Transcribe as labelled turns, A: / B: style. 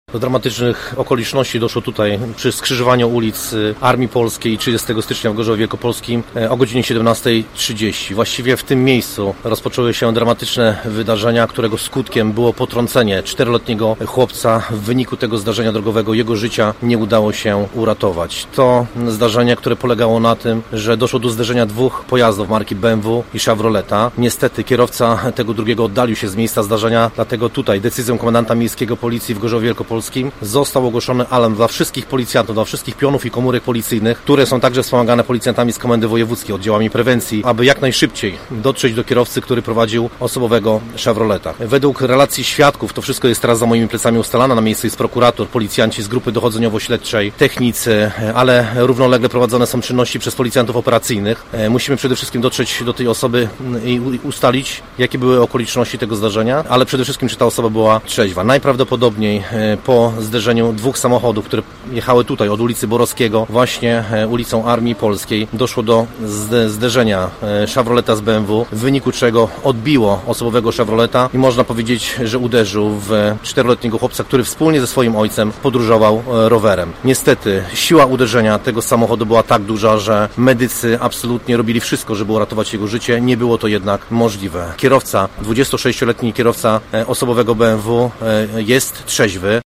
A: Do dramatycznych okoliczności doszło tutaj przy skrzyżowaniu ulic Armii Polskiej 30 stycznia w Gorzowie Wielkopolskim o godzinie 17:30. Właściwie w tym miejscu rozpoczęły się dramatyczne wydarzenia, którego skutkiem było potrącenie 4-letniego chłopca. W wyniku tego zdarzenia drogowego jego życia nie udało się uratować. To zdarzenie, które polegało na tym, że doszło do zderzenia dwóch pojazdów marki BMW i Chevroleta. Niestety kierowca tego drugiego oddalił się z miejsca zdarzenia, dlatego tutaj decyzją komendanta miejskiego policji w Gorzowie Wielkopolskim został ogłoszony alarm dla wszystkich policjantów, dla wszystkich pionów i komórek policyjnych, które są także wspomagane policjantami z Komendy Wojewódzkiej, oddziałami prewencji, aby jak najszybciej dotrzeć do kierowcy, który prowadził osobowego Chevroleta. Według relacji świadków, to wszystko jest teraz za moimi plecami ustalane, na miejscu jest prokurator, policjanci z grupy dochodzeniowo-śledczej, technicy, ale równolegle prowadzone są czynności przez policjantów operacyjnych. Musimy przede wszystkim dotrzeć do tej osoby i ustalić, jakie były okoliczności tego zdarzenia, ale przede wszystkim, czy ta osoba była trzeźwa. Najprawdopodobniej po zderzeniu dwóch samochodów, które jechały tutaj od ulicy Borowskiego, właśnie ulicą Armii Polskiej, doszło do zderzenia Chevroleta z BMW, w wyniku czego odbiło osobowego Chevroleta i można powiedzieć, że uderzył w 4-letniego chłopca, który wspólnie ze swoim ojcem podróżował rowerem. Niestety siła uderzenia tego samochodu była tak duża, że medycy absolutnie robili wszystko, żeby uratować jego życie. Nie było to jednak możliwe. Kierowca, 26-letni kierowca osobowego BMW jest trzeźwy.